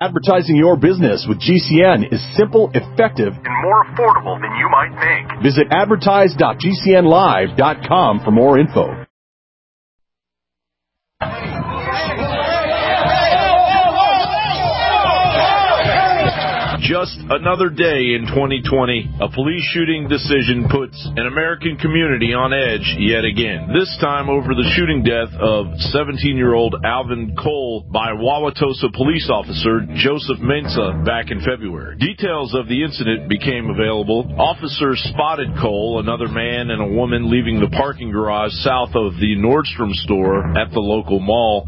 Advertising your business with GCN is simple, effective, and more affordable than you might think. Visit advertise.gcnlive.com for more info. Just another day in 2020, a police shooting decision puts an American community on edge yet again, this time over the shooting death of 17-year-old Alvin Cole by Wauwatosa police officer Joseph Mensah back in February. Details of the incident became available. Officers spotted Cole, another man, and a woman leaving the parking garage south of the Nordstrom store at the local mall.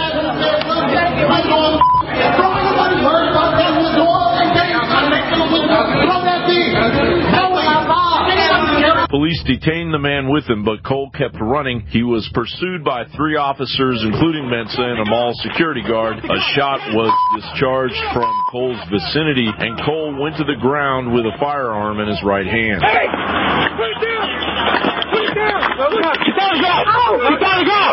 Police detained the man with him, but Cole kept running. He was pursued by 3 officers, including Mensah and a mall security guard. A shot was discharged from Cole's vicinity, and Cole went to the ground with a firearm in his right hand. Hey! Put it down! Put it down! You gotta go! You gotta go!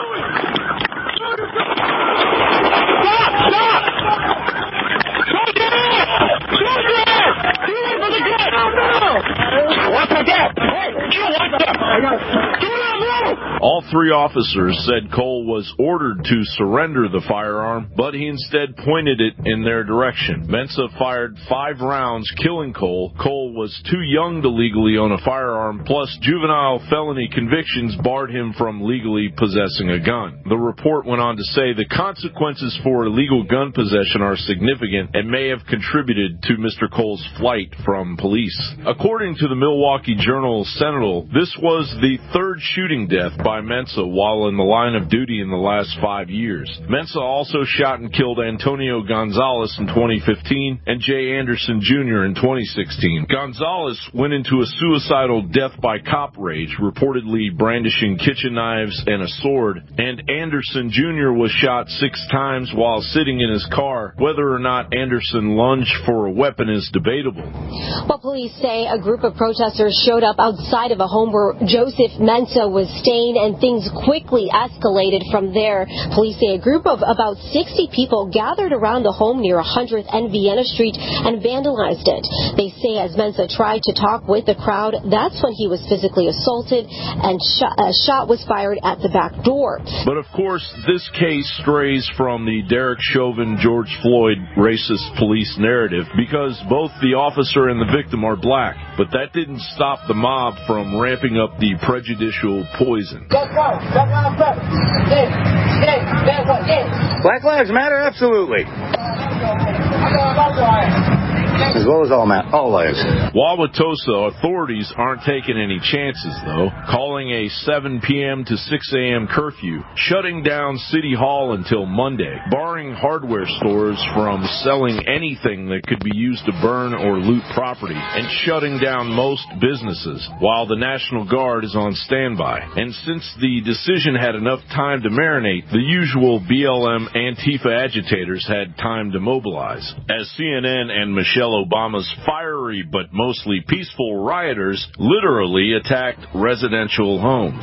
Stop! Stop! Don't get in! Don't get in! You in for the gun! No! What's that? Hey! You want that? I got it. Do not move! All 3 officers said Cole was ordered to surrender the firearm, but he instead pointed it in their direction. Mensah fired 5 rounds, killing Cole. Cole was too young to legally own a firearm, plus juvenile felony convictions barred him from legally possessing a gun. The report went on to say the consequences for illegal gun possession are significant and may have contributed to Mr. Cole's flight from police. According to the Milwaukee Journal-Sentinel, this was the 3rd shooting death by Mensah while in the line of duty in the last 5 years. Mensah also shot and killed Antonio Gonzalez in 2015 and Jay Anderson Jr. in 2016. Gonzalez went into a suicidal death by cop rage, reportedly brandishing kitchen knives and a sword, and Anderson Jr. was shot 6 times while sitting in his car. Whether or not Anderson lunged for a weapon is debatable. Well, police say a group of protesters showed up outside of a home where Joseph Mensah was staying, and things quickly escalated from there. Police say a group of about 60 people gathered around the home near 100th and Vienna Street and vandalized it. They say as Mensah tried to talk with the crowd, that's when he was physically assaulted and a shot was fired at the back door. But of course, this case strays from the Derek Chauvin, George Floyd racist police narrative because both the officer and the victim are black. But that didn't stop the mob from ramping up the prejudicial poison. Black Lives Matter? Absolutely. As well as all lives. Wauwatosa authorities aren't taking any chances, though, calling a 7 p.m. to 6 a.m. curfew, shutting down City Hall until Monday, barring hardware stores from selling anything that could be used to burn or loot property, and shutting down most businesses, while the National Guard is on standby. And since the decision had enough time to marinate, the usual BLM Antifa agitators had time to mobilize. As CNN and Michelle Obama's fiery but mostly peaceful rioters literally attacked residential homes.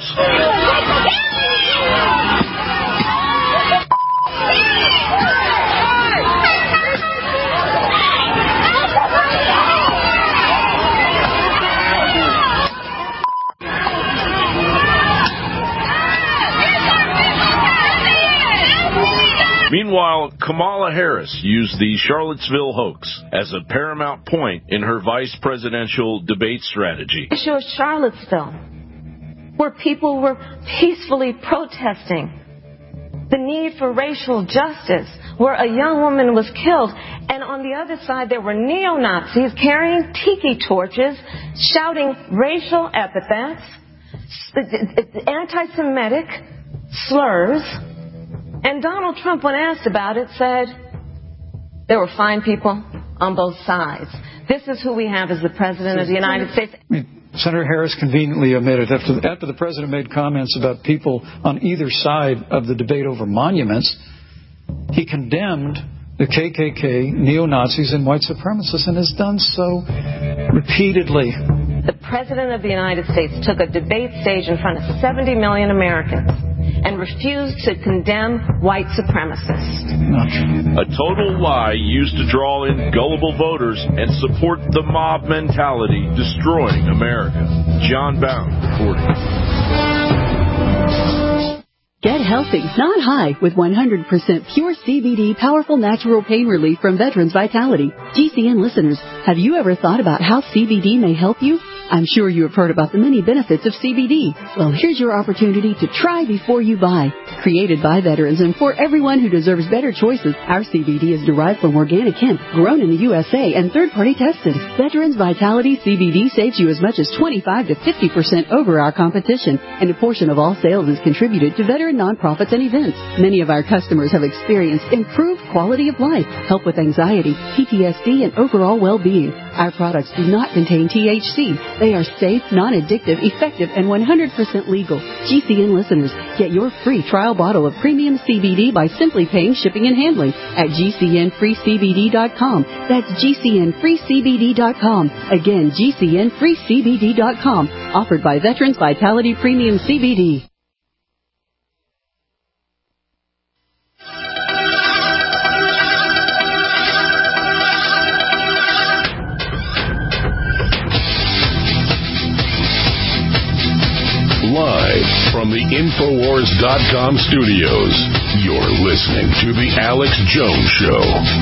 Meanwhile, Kamala Harris used the Charlottesville hoax as a paramount point in her vice presidential debate strategy. The issue of Charlottesville, where people were peacefully protesting the need for racial justice, where a young woman was killed, and on the other side there were neo-Nazis carrying tiki torches, shouting racial epithets, anti-Semitic slurs. And Donald Trump, when asked about it, said there were fine people on both sides. This is who we have as the President of the United States. Senator Harris conveniently omitted, after the President made comments about people on either side of the debate over monuments, he condemned the KKK, neo-Nazis, and white supremacists, and has done so repeatedly. The President of the United States took a debate stage in front of 70 million Americans and refused to condemn white supremacists. A total lie used to draw in gullible voters and support the mob mentality destroying America. John Bound reporting. Get healthy, not high, with 100% pure CBD powerful natural pain relief from Veterans Vitality. GCN listeners, have you ever thought about how CBD may help you? I'm sure you have heard about the many benefits of CBD. Well, here's your opportunity to try before you buy. Created by veterans and for everyone who deserves better choices, our CBD is derived from organic hemp, grown in the USA, and third-party tested. Veterans Vitality CBD saves you as much as 25 to 50% over our competition, and a portion of all sales is contributed to veteran nonprofits and events. Many of our customers have experienced improved quality of life, help with anxiety, PTSD, and overall well-being. Our products do not contain THC. They are safe, non-addictive, effective, and 100% legal. GCN listeners, get your free trial bottle of premium CBD by simply paying shipping and handling at GCNFreeCBD.com. That's GCNFreeCBD.com. Again, GCNFreeCBD.com. Offered by Veterans Vitality Premium CBD. Live from the Infowars.com studios, you're listening to The Alex Jones Show.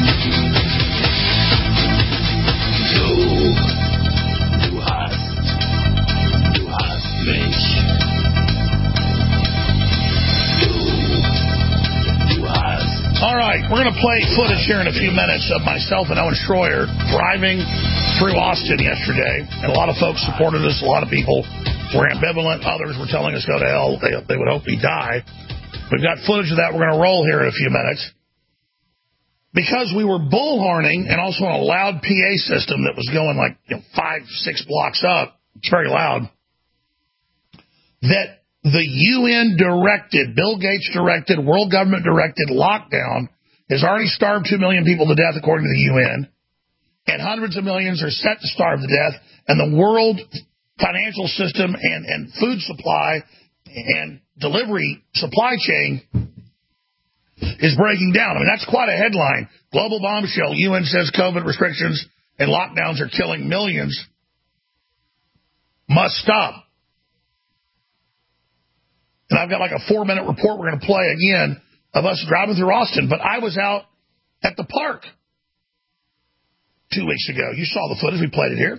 All right, we're going to play footage here in a few minutes of myself and Owen Schroyer driving through Austin yesterday. And a lot of folks supported us. A lot of people were ambivalent. Others were telling us go to hell. They would hope we die. We've got footage of that we're going to roll here in a few minutes. Because we were bullhorning and also on a loud PA system that was going like 5-6 blocks up, it's very loud, that the UN directed, Bill Gates directed, world government directed lockdown has already starved 2 million people to death according to the UN, and hundreds of millions are set to starve to death, and the world financial system and food supply and delivery supply chain is breaking down. I mean, that's quite a headline. Global bombshell. UN says COVID restrictions and lockdowns are killing millions. Must stop. And I've got like a 4-minute report we're going to play again of us driving through Austin. But I was out at the park 2 weeks ago. You saw the footage. We played it here.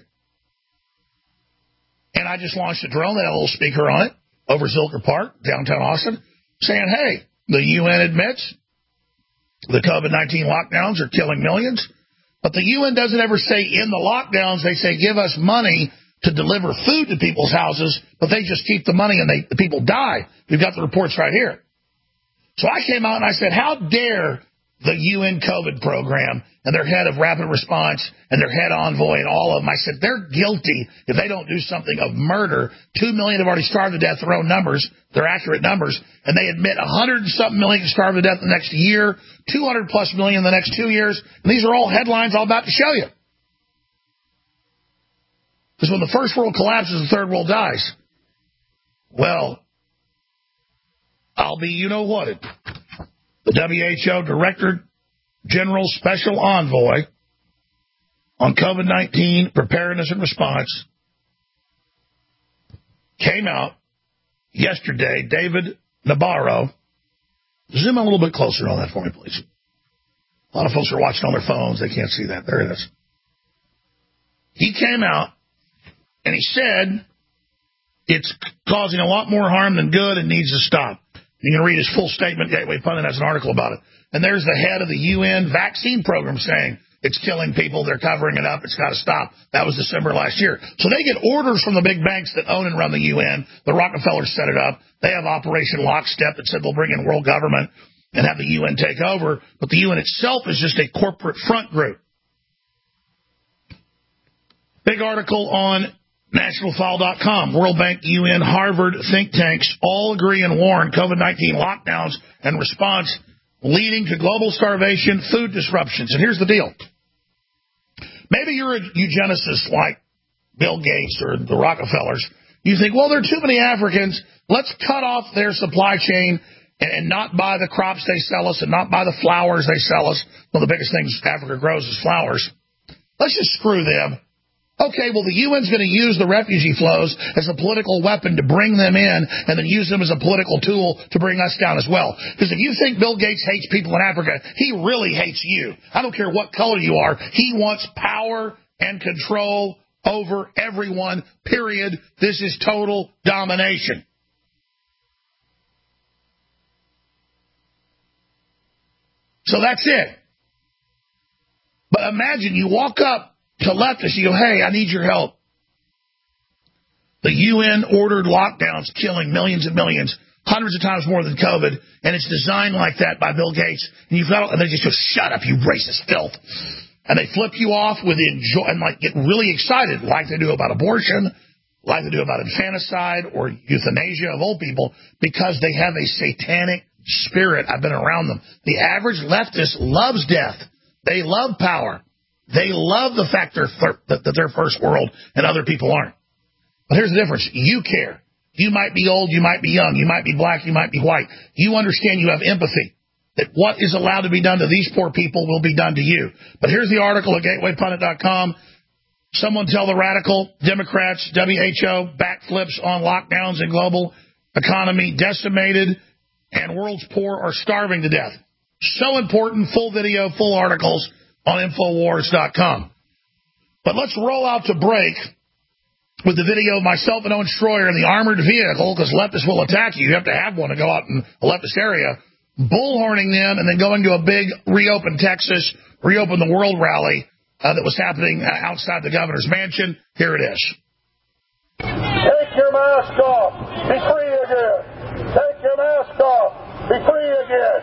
And I just launched a drone that had a little speaker on it over Zilker Park, downtown Austin, saying, hey, the UN admits the COVID-19 lockdowns are killing millions. But the UN doesn't ever say in the lockdowns, they say give us money to deliver food to people's houses, but they just keep the money and the people die. We've got the reports right here. So I came out and I said, how dare the UN COVID program and their head of rapid response and their head envoy and all of them. I said, they're guilty if they don't do something of murder. 2 million have already starved to death, their own numbers. They're accurate numbers. And they admit 100-something million starve to death in the next year, 200+ million in the next 2 years. And these are all headlines I'm about to show you. Because when the first world collapses, the third world dies. Well, I'll be you-know-whatted. The WHO Director General Special Envoy on COVID-19 preparedness and response came out yesterday, David Nabarro. Zoom in a little bit closer on that for me, please. A lot of folks are watching on their phones. They can't see that. There it is. He came out and he said it's causing a lot more harm than good and needs to stop. You can read his full statement. Gateway Pundit has an article about it. And there's the head of the UN vaccine program saying it's killing people. They're covering it up. It's got to stop. That was December last year. So they get orders from the big banks that own and run the UN. The Rockefellers set it up. They have Operation Lockstep that said they'll bring in world government and have the UN take over. But the UN itself is just a corporate front group. Big article on nationalfile.com. World Bank, UN, Harvard think tanks all agree and warn COVID-19 lockdowns and response leading to global starvation, food disruptions. And here's the deal. Maybe you're a eugenicist like Bill Gates or the Rockefellers, You think, well, there are too many Africans. Let's cut off their supply chain and not buy the crops they sell us and not buy the flowers they sell us. One of the biggest things Africa grows is flowers. Let's just screw them. Okay, well, the UN's going to use the refugee flows as a political weapon to bring them in and then use them as a political tool to bring us down as well. Because if you think Bill Gates hates people in Africa, he really hates you. I don't care what color you are. He wants power and control over everyone, period. This is total domination. So that's it. But imagine you walk up to leftists, you go, hey, I need your help. The UN ordered lockdowns killing millions and millions, hundreds of times more than COVID, and it's designed like that by Bill Gates. And they just go, shut up, you racist filth. And they flip you off with enjoy and like get really excited, like they do about abortion, like they do about infanticide or euthanasia of old people, because they have a satanic spirit. I've been around them. The average leftist loves death. They love power. They love the fact that they're first world and other people aren't. But here's the difference. You care. You might be old, you might be young, you might be black, you might be white. You understand, you have empathy, that what is allowed to be done to these poor people will be done to you. But here's the article at GatewayPundit.com. Someone tell the radical Democrats, WHO, backflips on lockdowns and global economy decimated and world's poor are starving to death. So important, full video, full articles on Infowars.com. But let's roll out to break with the video of myself and Owen Schroyer in the armored vehicle, because leftists will attack you. You have to have one to go out in a leftist area, bullhorning them and then going to a big Reopen Texas, Reopen the World rally that was happening outside the governor's mansion. Here it is. Take your mask off. Be free again. Take your mask off. Be free again.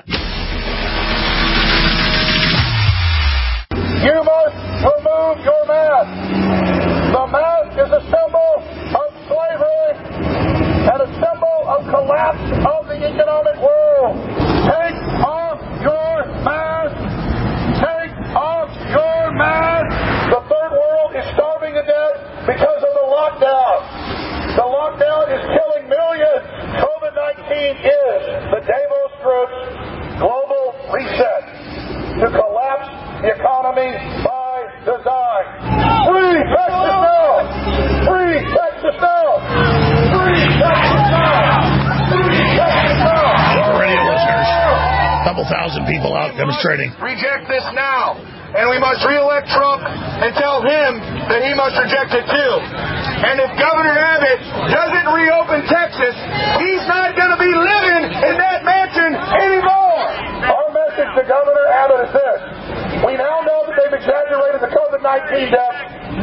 You must remove your mask. The mask is a symbol of slavery and a symbol of collapse of the economic world. Take off your mask. Take off your mask. The third world is starving to death because of the lockdown. The lockdown is killing millions. COVID-19 is the Davos Group's global reset to collapse the economy by design. Free Texas now! Free Texas now! Free Texas now! Free Texas now! Radio listeners, a couple thousand people out demonstrating. Reject this now, and we must re-elect Trump and tell him that he must reject it too. And if Governor Abbott doesn't reopen Texas, he's not going to be living in that mansion anymore. Our message to Governor Abbott is this. We now know that they've exaggerated the COVID-19 deaths 99.9%.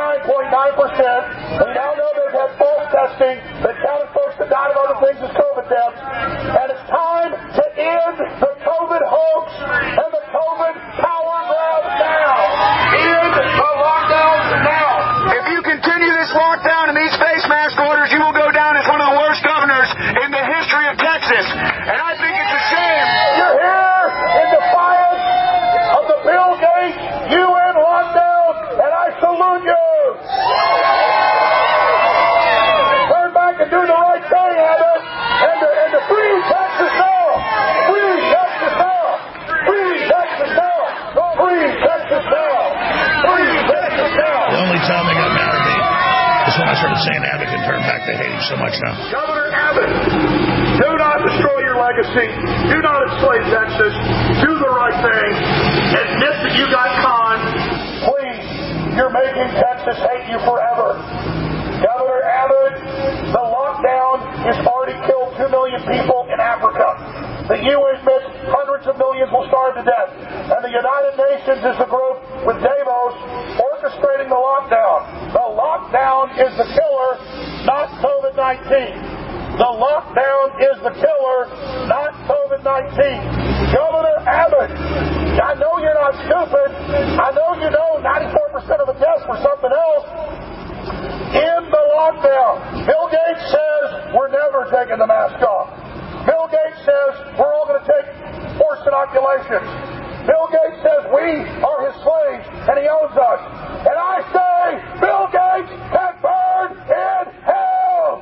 We now know they've had false testing that counted folks that died of other things as COVID deaths. And it's time to end the COVID hoax and the COVID power grab now. End the lockdowns now. If you continue this lockdown and these face mask orders, you will go down as one of the worst governors in the history of Texas. And I think it's a shame. You're here in defiance of the Bill Gates UN lockdown, and I salute you. Turn back and do the right thing, Abbott, and to free Texas now. Free Texas now. Free Texas now. Free Texas now. Free Texas now. The only time they got mad at me is when I started saying Abbott can turn back. They hate him so much now. Governor Abbott, do not destroy your legacy. Do not enslave Texas. Do the right thing. Admit that you got conned. Please, you're making Texas hate you forever. Governor Abbott, the lockdown has already killed 2 million people in Africa. The UN admits hundreds of millions will starve to death. And the United Nations is the group with Davos orchestrating the lockdown. The lockdown is the killer, not COVID-19. The lockdown is the killer, not COVID-19. Governor Abbott, I know you're not stupid. I know you know 94% of the deaths were something else. In the lockdown, Bill Gates says we're never taking the mask off. Bill Gates says we're all going to take forced inoculations. Bill Gates says we are his slaves and he owns us. And I say Bill Gates can burn in hell.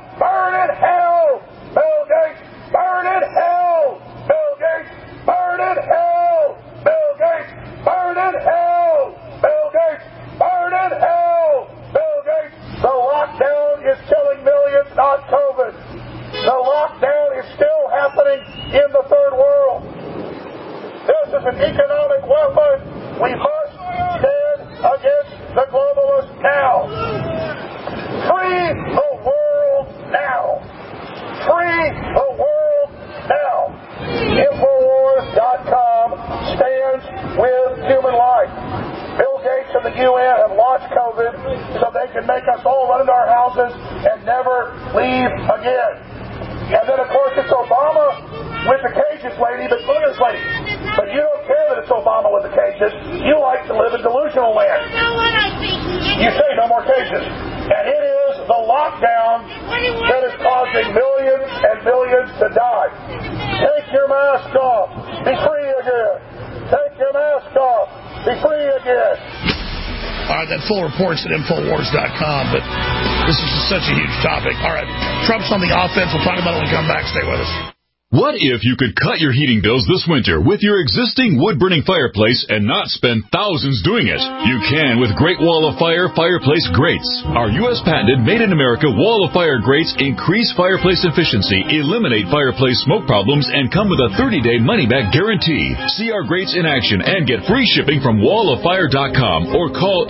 We must stand against the globalists now. Free the world now. Free the world now. Infowars.com stands with human life. Bill Gates and the UN have launched COVID so they can make us all run into our houses and never leave again. And then, of course, it's Obama with the cages lady, but look at this lady. But you don't care that it's Obama with the cages. You like to live in delusional land. You say no more cages. And it is the lockdown that is causing millions and millions to die. Take your mask off. Be free again. Take your mask off. Be free again. All right, that full report's at Infowars.com, but this is such a huge topic. All right, Trump's on the offense. We'll talk about it when we come back. Stay with us. What if you could cut your heating bills this winter with your existing wood-burning fireplace and not spend thousands doing it? You can with Great Wall of Fire fireplace grates. Our U.S. patented made-in-America Wall of Fire grates increase fireplace efficiency, eliminate fireplace smoke problems, and come with a 30-day money-back guarantee. See our grates in action and get free shipping from walloffire.com or call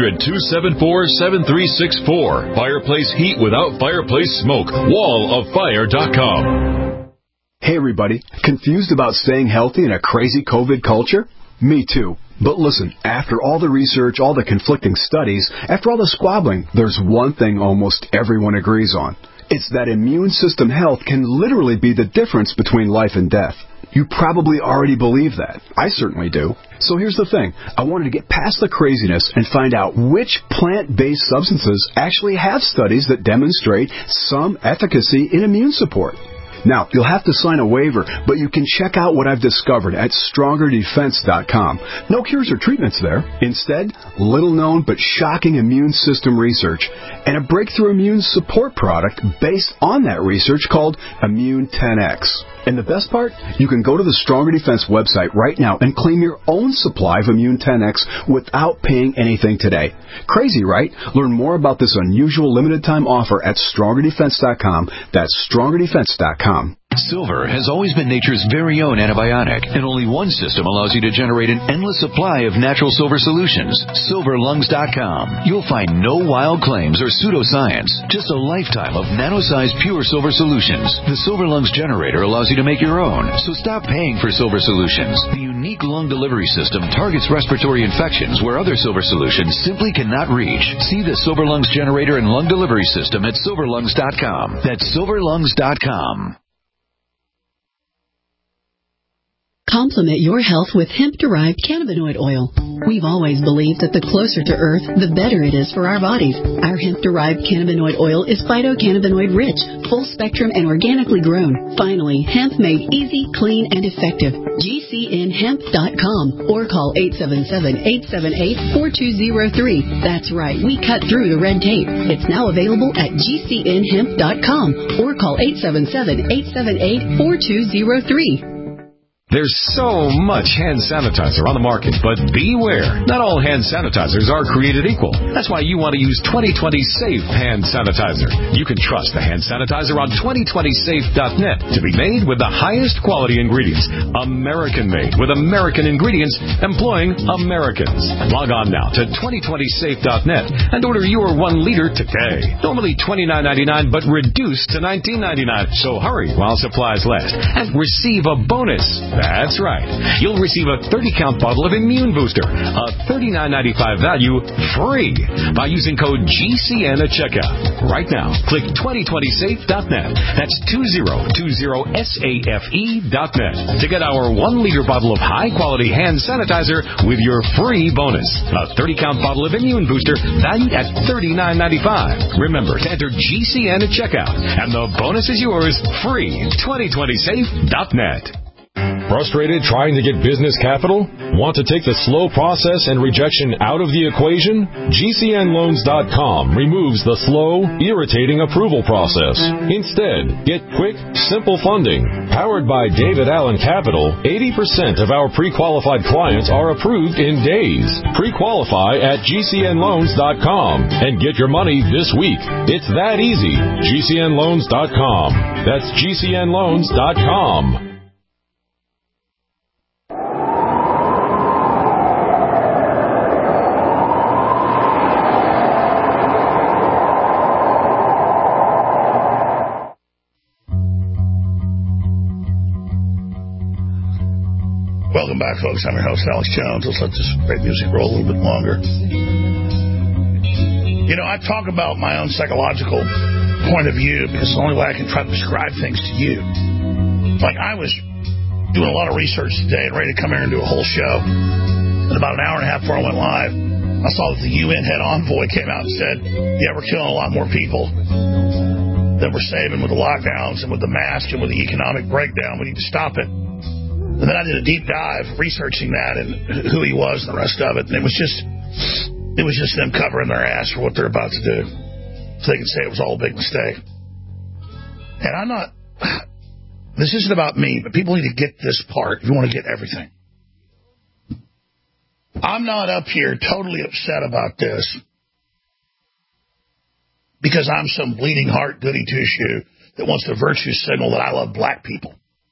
800-274-7364. Fireplace heat without fireplace smoke. walloffire.com. Hey everybody, confused about staying healthy in a crazy COVID culture? Me too. But listen, after all the research, all the conflicting studies, after all the squabbling, there's one thing almost everyone agrees on. It's that immune system health can literally be the difference between life and death. You probably already believe that. I certainly do. So here's the thing. I wanted to get past the craziness and find out which plant-based substances actually have studies that demonstrate some efficacy in immune support. Now, you'll have to sign a waiver, but you can check out what I've discovered at StrongerDefense.com. No cures or treatments there. Instead, little-known but shocking immune system research and a breakthrough immune support product based on that research called Immune 10X. And the best part? You can go to the Stronger Defense website right now and claim your own supply of Immune 10X without paying anything today. Crazy, right? Learn more about this unusual limited-time offer at StrongerDefense.com. That's StrongerDefense.com. Silver has always been nature's very own antibiotic, and only one system allows you to generate an endless supply of natural silver solutions. SilverLungs.com. You'll find no wild claims or pseudoscience, just a lifetime of nano-sized pure silver solutions. The Silver Lungs generator allows you to make your own, so stop paying for silver solutions. The unique lung delivery system targets respiratory infections where other silver solutions simply cannot reach. See the Silver Lungs generator and lung delivery system at SilverLungs.com. That's SilverLungs.com. Complement your health with hemp-derived cannabinoid oil. We've always believed that the closer to Earth, the better it is for our bodies. Our hemp-derived cannabinoid oil is phytocannabinoid-rich, full-spectrum, and organically grown. Finally, hemp made easy, clean, and effective. GCNhemp.com or call 877-878-4203. That's right, we cut through the red tape. It's now available at GCNhemp.com or call 877-878-4203. There's so much hand sanitizer on the market, but beware. Not all hand sanitizers are created equal. That's why you want to use 2020 Safe Hand Sanitizer. You can trust the hand sanitizer on 2020safe.net to be made with the highest quality ingredients. American-made with American ingredients employing Americans. Log on now to 2020safe.net and order your 1 liter today. Normally $29.99, but reduced to $19.99. So hurry while supplies last and receive a bonus. That's right. You'll receive a 30-count bottle of Immune Booster, a $39.95 value, free by using code GCN at checkout. Right now, click 2020safe.net. That's 2020safe.net to get our 1 liter bottle of high-quality hand sanitizer with your free bonus. A 30-count bottle of Immune Booster valued at $39.95. Remember to enter GCN at checkout, and the bonus is yours free. 2020safe.net. Frustrated trying to get business capital? Want to take the slow process and rejection out of the equation? GCNloans.com removes the slow, irritating approval process. Instead, get quick, simple funding. Powered by David Allen Capital, 80% of our pre-qualified clients are approved in days. Pre-qualify at GCNloans.com and get your money this week. It's that easy. GCNloans.com. That's GCNloans.com. Hi, folks. I'm your host, Alex Jones. Let's let this great music roll a little bit longer. You know, I talk about my own psychological point of view because it's the only way I can try to describe things to you. Like, I was doing a lot of research today and ready to come here and do a whole show. And about an hour and a half before I went live, I saw that the UN head envoy came out and said, yeah, we're killing a lot more people than we're saving with the lockdowns and with the mask and with the economic breakdown. We need to stop it. And then I did a deep dive researching that and who he was and the rest of it. And it was just them covering their ass for what they're about to do. So they can say it was all a big mistake. And I'm not, this isn't about me, but people need to get this part if you want to get everything. I'm not up here totally upset about this because I'm some bleeding heart goody two-shoe that wants to virtue signal that I love black people.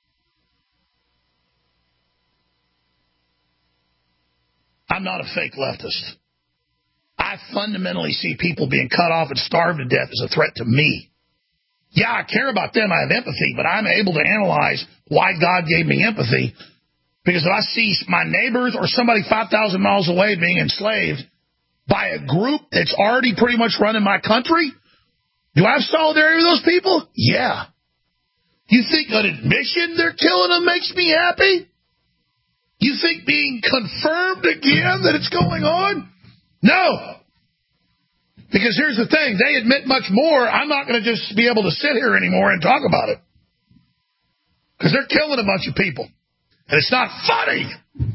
I'm not a fake leftist. I fundamentally see people being cut off and starved to death as a threat to me. Yeah, I care about them. I have empathy, but I'm able to analyze why God gave me empathy. Because if I see my neighbors or somebody 5,000 miles away being enslaved by a group that's already pretty much running my country, do I have solidarity with those people? Yeah. You think an admission they're killing them makes me happy? You think being confirmed again that it's going on? No. Because here's the thing. They admit much more. I'm not going to just be able to sit here anymore and talk about it. Because they're killing a bunch of people. And it's not funny.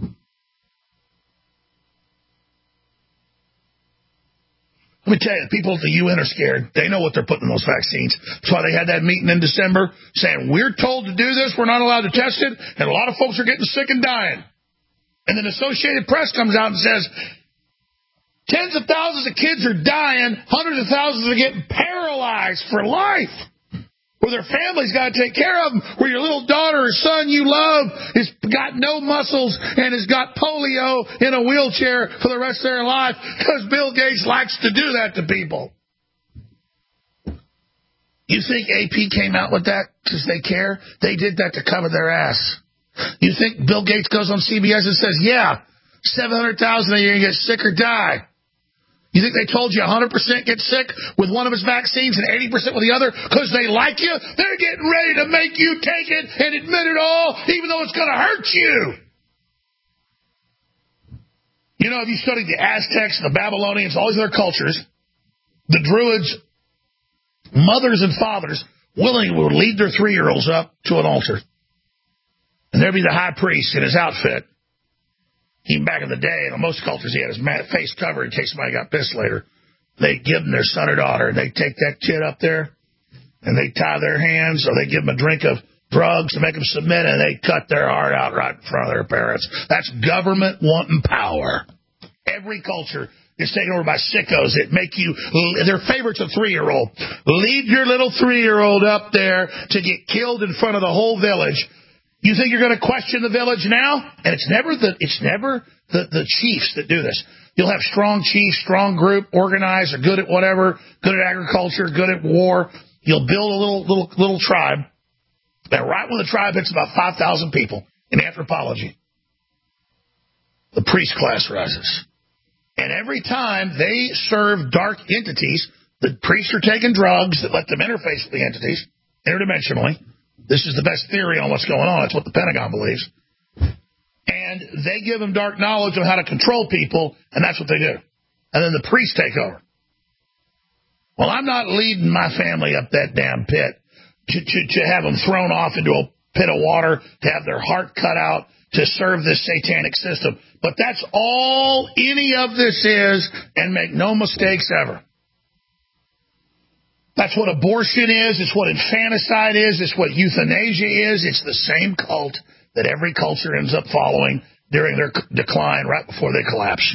Let me tell you, the people at the UN are scared. They know what they're putting in those vaccines. That's why they had that meeting in December saying, we're told to do this, we're not allowed to test it, and a lot of folks are getting sick and dying. And then Associated Press comes out and says, tens of thousands of kids are dying, hundreds of thousands are getting paralyzed for life. Where their family's got to take care of them, where your little daughter or son you love has got no muscles and has got polio in a wheelchair for the rest of their life because Bill Gates likes to do that to people. You think AP came out with that because they care? They did that to cover their ass. You think Bill Gates goes on CBS and says, yeah, 700,000 of you are going to get sick or die? You think they told you 100% get sick with one of his vaccines and 80% with the other because they like you? They're getting ready to make you take it and admit it all, even though it's going to hurt you. You know, if you studied the Aztecs, the Babylonians, all these other cultures, the Druids, mothers and fathers willingly would lead their 3-year-olds up to an altar. And there'd be the high priest in his outfit. Even back in the day, in most cultures, he had his face covered in case somebody got pissed later. They'd give them their son or daughter, and they'd take that kid up there, and they'd tie their hands, or they'd give them a drink of drugs to make them submit, and they'd cut their heart out right in front of their parents. That's government wanting power. Every culture is taken over by sickos that make you, their favorite's a 3-year-old. Lead your little 3-year-old up there to get killed in front of the whole village. You think you're going to question the village now? And it's never the chiefs that do this. You'll have strong chiefs, strong group, organized, or good at whatever, good at agriculture, good at war. You'll build a little tribe. And right when the tribe hits about 5,000 people in anthropology, the priest class rises. And every time they serve dark entities, the priests are taking drugs that let them interface with the entities interdimensionally. This is the best theory on what's going on. It's what the Pentagon believes. And they give them dark knowledge on how to control people, and that's what they do. And then the priests take over. Well, I'm not leading my family up that damn pit to have them thrown off into a pit of water, to have their heart cut out, to serve this satanic system. But that's all any of this is, and make no mistakes ever. That's what abortion is. It's what infanticide is. It's what euthanasia is. It's the same cult that every culture ends up following during their decline right before they collapse.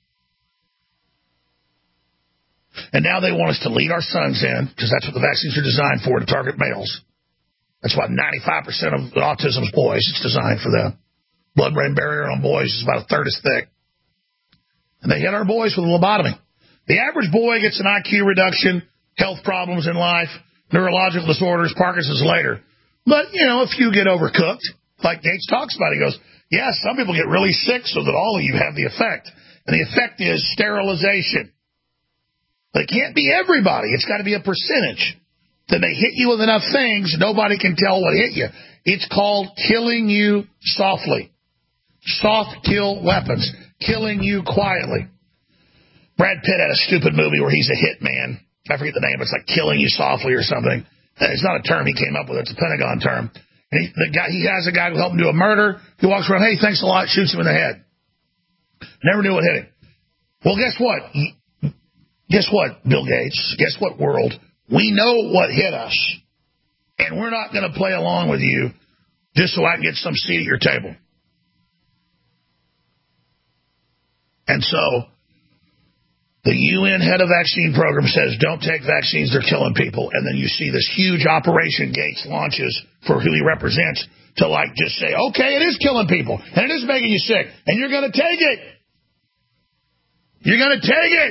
And now they want us to lead our sons in, because that's what the vaccines are designed for, to target males. That's why 95% of autism is boys. It's designed for them. Blood-brain barrier on boys is about a third as thick. And they hit our boys with a lobotomy. The average boy gets an IQ reduction, health problems in life, neurological disorders, Parkinson's later. But, you know, if you get overcooked, like Gates talks about, he goes, Yes, some people get really sick so that all of you have the effect. And the effect is sterilization. But it can't be everybody. It's got to be a percentage. Then they hit you with enough things, nobody can tell what hit you. It's called killing you softly. Soft kill weapons. Killing you quietly. Brad Pitt had a stupid movie where he's a hitman. I forget the name. It's like killing you softly or something. It's not a term he came up with. It's a Pentagon term. And he has a guy who helped him do a murder. He walks around, hey, thanks a lot, shoots him in the head. Never knew what hit him. Well, guess what? Guess what, Bill Gates? Guess what, world? We know what hit us. And we're not going to play along with you just so I can get some seat at your table. And so the UN head of vaccine program says, don't take vaccines, they're killing people. And then you see this huge Operation Gates launches for who he represents to like just say, okay, it is killing people and it is making you sick and you're going to take it. You're going to take it.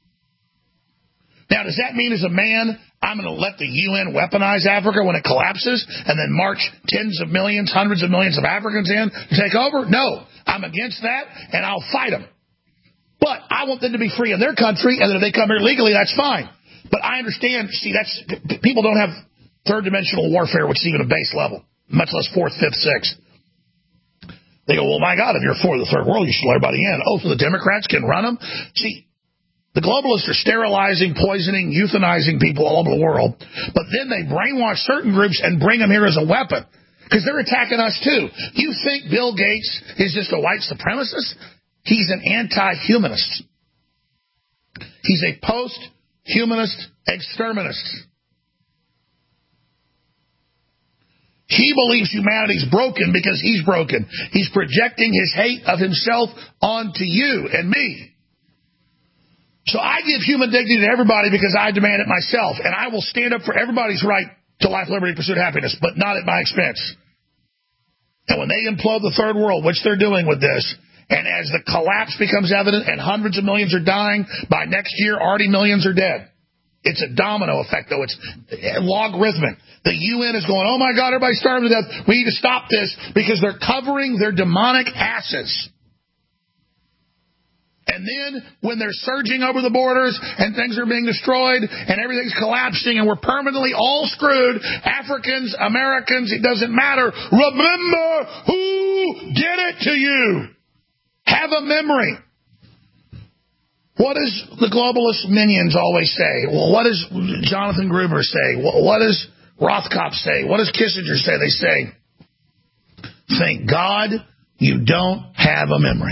Now, does that mean as a man, I'm going to let the UN weaponize Africa when it collapses and then march tens of millions, hundreds of millions of Africans in to take over? No, I'm against that and I'll fight them. But I want them to be free in their country, and then if they come here legally, that's fine. But I understand, see, people don't have third-dimensional warfare, which is even a base level, much less fourth, fifth, sixth. They go, well, my God, if you're for the third world, you should let everybody in. Oh, so the Democrats can run them? See, the globalists are sterilizing, poisoning, euthanizing people all over the world, but then they brainwash certain groups and bring them here as a weapon, because they're attacking us too. You think Bill Gates is just a white supremacist? He's an anti-humanist. He's a post-humanist exterminist. He believes humanity's broken because he's broken. He's projecting his hate of himself onto you and me. So I give human dignity to everybody because I demand it myself, and I will stand up for everybody's right to life, liberty, pursuit, happiness, but not at my expense. And when they implode the third world, which they're doing with this, and as the collapse becomes evident and hundreds of millions are dying, by next year, already millions are dead. It's a domino effect, though. It's logarithmic. The UN is going, oh, my God, everybody's starving to death. We need to stop this because they're covering their demonic asses. And then when they're surging over the borders and things are being destroyed and everything's collapsing and we're permanently all screwed, Africans, Americans, it doesn't matter. Remember who did it to you. Have a memory. What does the globalist minions always say? Well, what does Jonathan Gruber say? What does Rothkopf say? What does Kissinger say? They say, thank God you don't have a memory.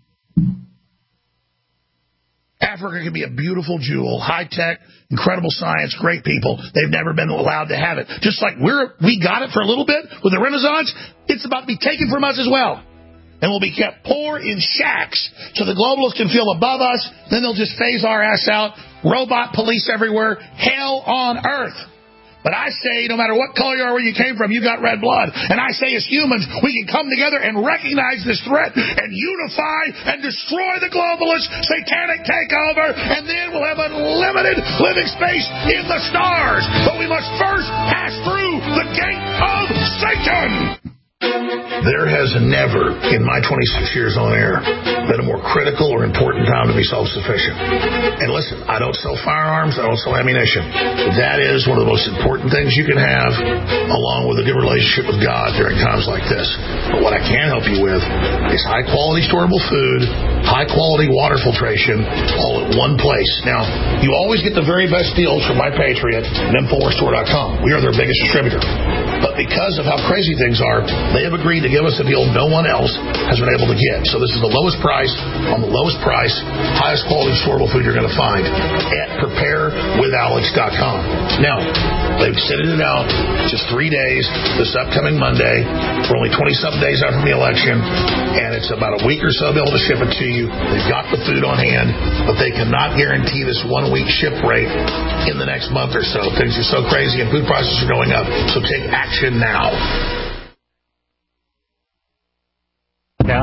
Africa can be a beautiful jewel, high-tech, incredible science, great people. They've never been allowed to have it. Just like we got it for a little bit with the Renaissance, it's about to be taken from us as well. And we'll be kept poor in shacks so the globalists can feel above us. Then they'll just phase our ass out. Robot police everywhere. Hell on earth. But I say, no matter what color you are, where you came from, you got red blood. And I say, as humans, we can come together and recognize this threat and unify and destroy the globalist satanic takeover. And then we'll have unlimited living space in the stars. But we must first pass through the gate of Satan. There has never, in my 26 years on air, been a more critical or important time to be self-sufficient. And listen, I don't sell firearms, I don't sell ammunition. That is one of the most important things you can have, along with a good relationship with God during times like this. But what I can help you with is high-quality storable food, high-quality water filtration, all at one place. Now, you always get the very best deals from My Patriot and InfoWarsStore.com. We are their biggest distributor. But because of how crazy things are, they have agreed to give us a deal no one else has been able to get. So this is the lowest price on the lowest price, highest quality storable food you're going to find at preparewithalex.com. Now, they've extended it out just 3 days, this upcoming Monday. We're only 20-something days out from the election, and it's about a week or so to be able to ship it to you. They've got the food on hand, but they cannot guarantee this 1 week ship rate in the next month or so. Things are so crazy and food prices are going up, so take action now. Now with orders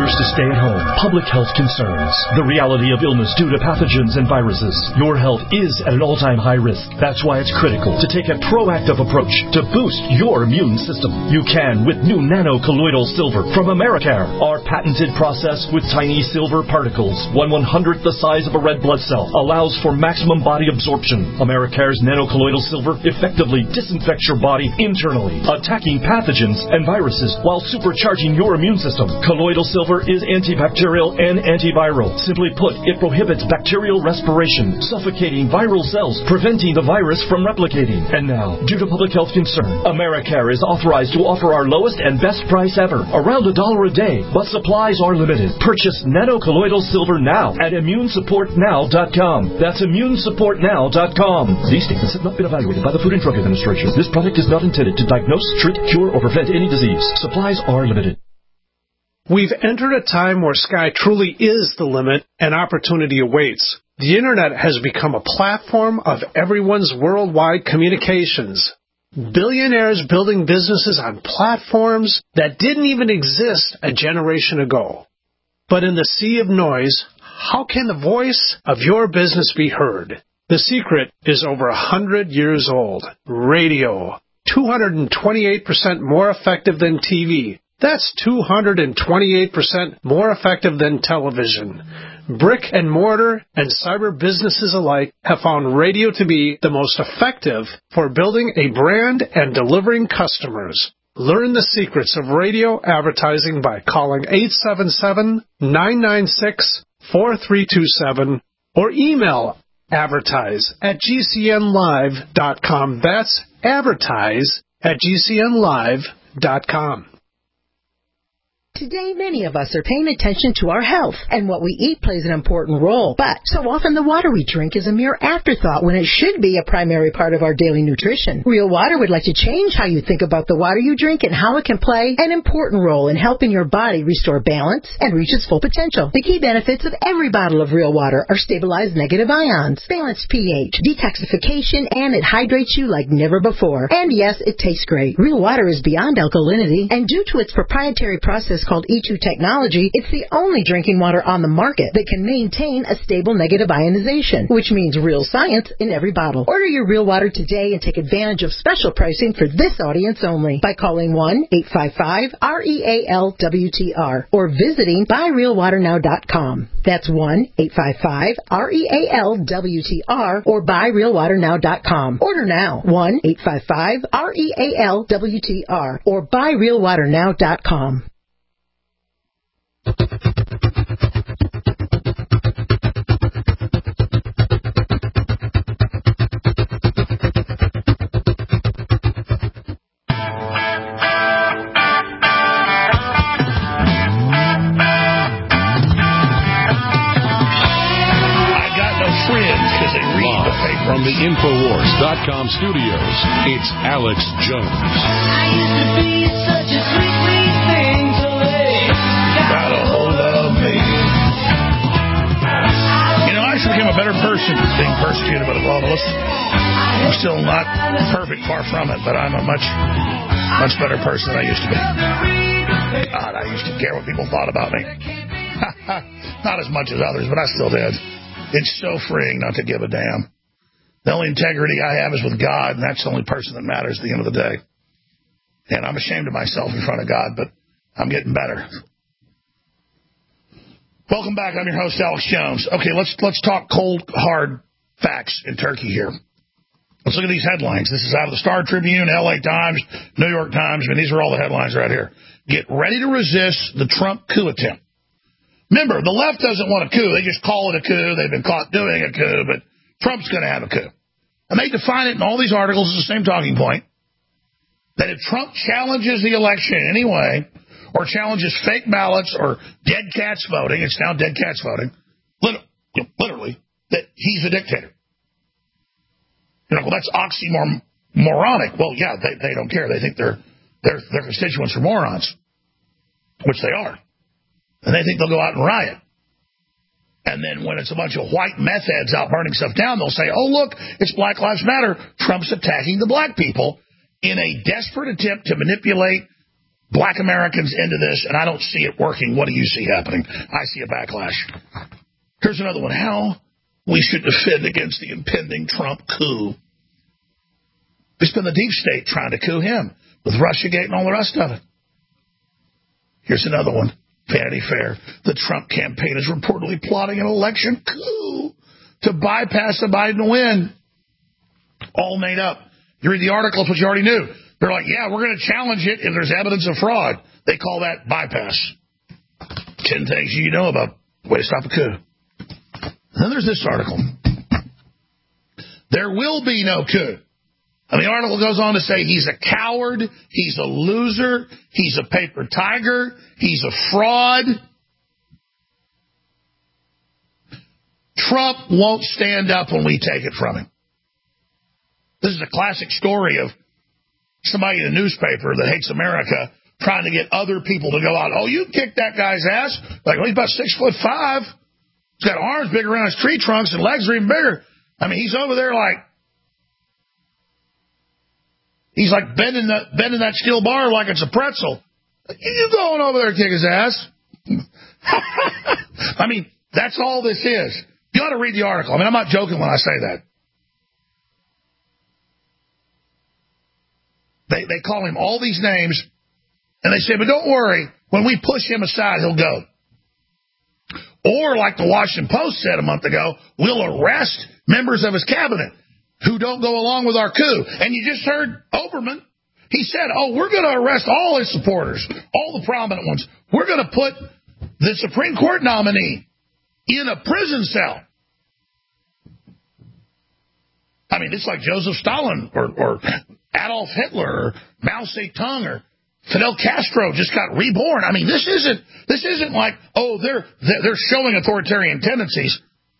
years to stay at home. Public health concerns. The reality of illness due to pathogens and viruses. Your health is at an all-time high risk. That's why it's critical to take a proactive approach to boost your immune system. You can with new nano-colloidal silver from Americare. Our patented process with tiny silver particles, 1/100th the size of a red blood cell, allows for maximum body absorption. Americare's nano-colloidal silver effectively disinfects your body internally, attacking pathogens and viruses while supercharging your immune system. Colloidal silver is antibacterial and antiviral. Simply put, it prohibits bacterial respiration, suffocating viral cells, preventing the virus from replicating. And now, due to public health concern, Americare is authorized to offer our lowest and best price ever, around $1 a day, but supplies are limited. Purchase nano-colloidal silver now at immunesupportnow.com. That's immunesupportnow.com. These statements have not been evaluated by the Food and Drug Administration. This product is not intended to diagnose, treat, cure, or prevent any disease. Supplies are limited. We've entered a time where sky truly is the limit and opportunity awaits. The Internet has become a platform of everyone's worldwide communications. Billionaires building businesses on platforms that didn't even exist a generation ago. But in the sea of noise, how can the voice of your business be heard? The secret is over 100 years old. Radio. 228% more effective than TV. That's 228% more effective than television. Brick and mortar and cyber businesses alike have found radio to be the most effective for building a brand and delivering customers. Learn the secrets of radio advertising by calling 877-996-4327 or email advertise@gcnlive.com. That's advertise@gcnlive.com. Today, many of us are paying attention to our health, and what we eat plays an important role. But so often the water we drink is a mere afterthought when it should be a primary part of our daily nutrition. Real Water would like to change how you think about the water you drink and how it can play an important role in helping your body restore balance and reach its full potential. The key benefits of every bottle of Real Water are stabilized negative ions, balanced pH, detoxification, and it hydrates you like never before. And yes, it tastes great. Real Water is beyond alkalinity, and due to its proprietary process called E2 technology, it's the only drinking water on the market that can maintain a stable negative ionization, which means real science in every bottle. Order your Real Water today and take advantage of special pricing for this audience only by calling 1-855-REAL-WTR or visiting buyrealwaternow.com. That's 1-855-REAL-WTR or buyrealwaternow.com. Order now. 1-855-REAL-WTR or buyrealwaternow.com. I got no friends because they read the paper. From the Infowars.com studios, it's Alex Jones. I used to be such a sweet, sweet thing to lay. Got a hold of me. You know, I actually became a better person being persecuted by the globalists. I'm still not perfect, far from it, but I'm a much better person than I used to be. God, I used to care what people thought about me. Not as much as others, but I still did. It's so freeing not to give a damn. The only integrity I have is with God, and that's the only person that matters at the end of the day. And I'm ashamed of myself in front of God, but I'm getting better. Welcome back. I'm your host, Alex Jones. Okay, let's talk cold, hard facts in Turkey here. Let's look at these headlines. This is out of the Star Tribune, LA Times, New York Times. I mean, these are all the headlines right here. Get ready to resist the Trump coup attempt. Remember, the left doesn't want a coup. They just call it a coup. They've been caught doing a coup, but Trump's going to have a coup. And they define it in all these articles as the same talking point, that if Trump challenges the election in any way, or challenges fake ballots or dead cats voting, it's now dead cats voting, literally, that he's a dictator. You know, well, that's oxymoronic. Well, yeah, they don't care. They think their constituents are morons, which they are. And they think they'll go out and riot. And then when it's a bunch of white meth heads out burning stuff down, they'll say, oh, look, it's Black Lives Matter. Trump's attacking the black people in a desperate attempt to manipulate black Americans into this, and I don't see it working. What do you see happening? I see a backlash. Here's another one. How we should defend against the impending Trump coup. It's been the deep state trying to coup him with Russiagate and all the rest of it. Here's another one. Vanity Fair. The Trump campaign is reportedly plotting an election coup to bypass the Biden win. All made up. You read the article, it's what you already knew. They're like, yeah, we're going to challenge it if there's evidence of fraud. They call that bypass. 10 things you know about the way to stop a coup. Then there's this article. There will be no coup. And the article goes on to say he's a coward, he's a loser, he's a paper tiger, he's a fraud. Trump won't stand up when we take it from him. This is a classic story of somebody in a newspaper that hates America trying to get other people to go out. Oh, you kick that guy's ass. Like, well, he's about 6'5". He's got arms big around his tree trunks and legs are even bigger. I mean, he's over there like, he's like bending that steel bar like it's a pretzel. You going over there to kick his ass? I mean, that's all this is. You ought to read the article. I mean, I'm not joking when I say that. They call him all these names, and they say, but don't worry, when we push him aside, he'll go. Or, like the Washington Post said a month ago, we'll arrest members of his cabinet who don't go along with our coup. And you just heard Oberman. He said, we're going to arrest all his supporters, all the prominent ones. We're going to put the Supreme Court nominee in a prison cell. I mean, it's like Joseph Stalin or Adolf Hitler or Mao Zedong or Fidel Castro just got reborn. I mean, this isn't like, they're showing authoritarian tendencies.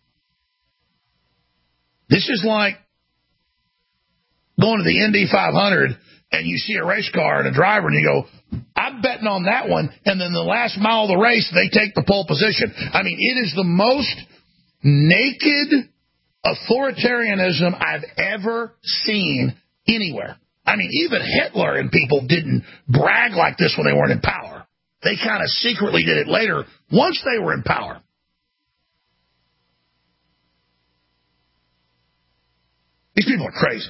This is like going to the Indy 500 and you see a race car and a driver and you go, I'm betting on that one. And then the last mile of the race, they take the pole position. I mean, it is the most naked authoritarianism I've ever seen anywhere. I mean, even Hitler and people didn't brag like this when they weren't in power. They kind of secretly did it later once they were in power. These people are crazy.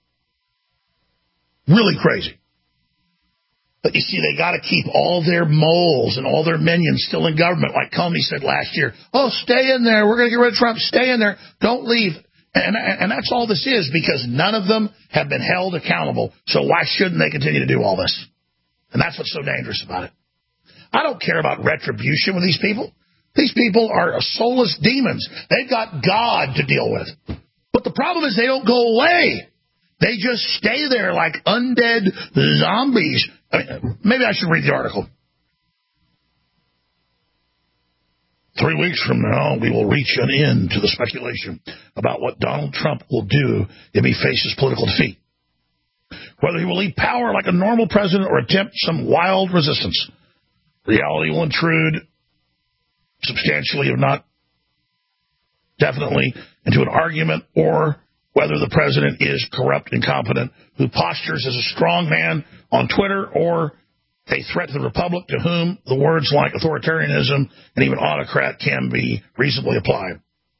Really crazy. But you see, they got to keep all their moles and all their minions still in government. Like Comey said last year, stay in there. We're going to get rid of Trump. Stay in there. Don't leave. And that's all this is, because none of them have been held accountable. So why shouldn't they continue to do all this? And that's what's so dangerous about it. I don't care about retribution with these people. These people are soulless demons. They've got God to deal with. But the problem is they don't go away. They just stay there like undead zombies. I mean, maybe I should read the article. 3 weeks from now, we will reach an end to the speculation about what Donald Trump will do if he faces political defeat. Whether he will leave power like a normal president or attempt some wild resistance. Reality will intrude substantially, if not definitely, into an argument, or whether the president is corrupt, incompetent, who postures as a strong man on Twitter, or a threat to the republic to whom the words like authoritarianism and even autocrat can be reasonably applied.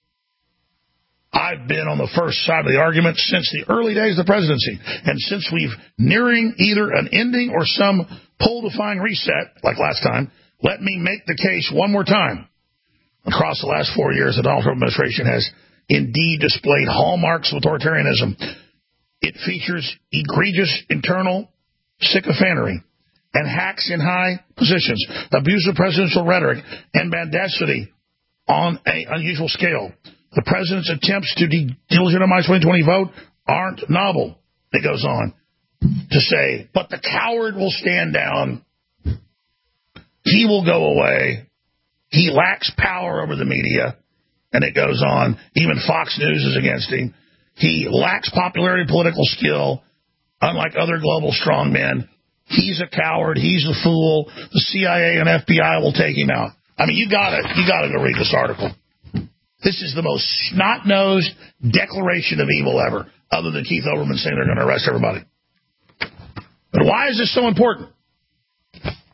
I've been on the first side of the argument since the early days of the presidency, and since we've nearing either an ending or some pole-defying reset, like last time, let me make the case one more time. Across the last 4 years, the Donald Trump administration has indeed displayed hallmarks of authoritarianism. It features egregious internal sycophantery and hacks in high positions, abuse of presidential rhetoric, and mendacity on an unusual scale. The president's attempts to delegitimize 2020 vote aren't novel, it goes on to say, but the coward will stand down. He will go away. He lacks power over the media. And it goes on. Even Fox News is against him. He lacks popularity and political skill, unlike other global strongmen. He's a coward. He's a fool. The CIA and FBI will take him out. I mean, you gotta go read this article. This is the most snot-nosed declaration of evil ever, other than Keith Olbermann saying they're going to arrest everybody. But why is this so important?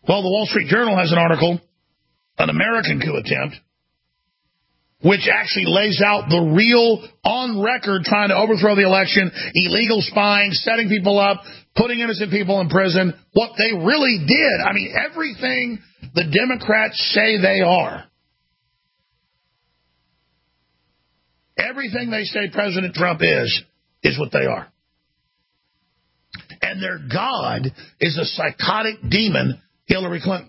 Well, the Wall Street Journal has an article, An American Coup Attempt, which actually lays out the real, on record, trying to overthrow the election, illegal spying, setting people up, putting innocent people in prison, what they really did. I mean, everything the Democrats say they are. Everything they say President Trump is what they are. And their God is a psychotic demon, Hillary Clinton.